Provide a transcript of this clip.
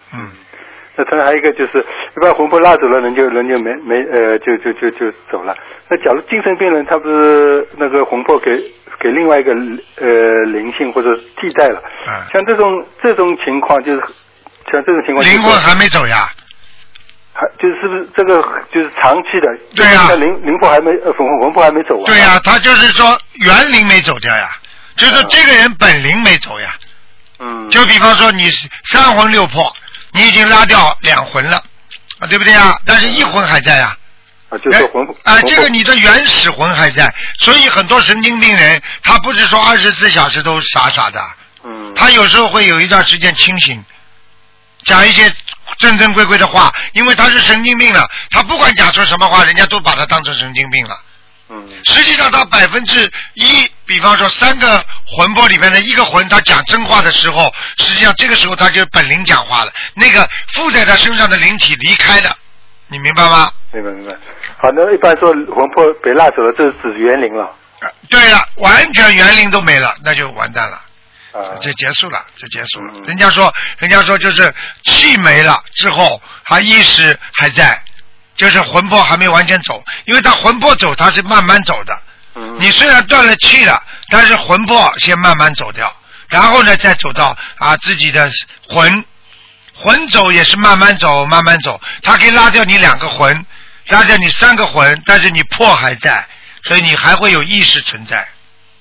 那当然还有一个就是，一般魂魄拉走了，人就就走了。那假如精神病人，他不是那个魂魄给另外一个灵性或者替代了，像这种情况，就是像这种情况， 灵魂还没走呀。 就是不是这个就是长期的？ 对呀， 灵魄还没魂魄还没走完。 对呀，他就是说原灵没走掉呀，就是这个人本灵没走呀。就比方说你3魂6魄，你已经拉掉2魂了，对不对呀？但是1魂还在呀。 就是魂这个你的原始魂还在，所以很多神经病人他不是说24小时都傻傻的，他有时候会有一段时间清醒，讲一些正正规规的话，因为他是神经病了，他不管讲出什么话，人家都把他当成神经病了。实际上他1%，比方说3个魂魄里面的1个魂，他讲真话的时候，实际上这个时候他就本灵讲话了，那个附在他身上的灵体离开了，你明白吗？ 明白。好，那一般说魂魄被拉走了，这是指元灵了。 对了，完全元灵都没了，那就完蛋了。就结束了。人家说就是气没了之后，他意识还在，就是魂魄还没完全走，因为他魂魄走，他是慢慢走的。你虽然断了气了，但是魂魄先慢慢走掉，然后呢再走到自己的魂走也是慢慢走，他可以拉掉你2个魂，拉掉你3个魂，但是你魄还在，所以你还会有意识存在。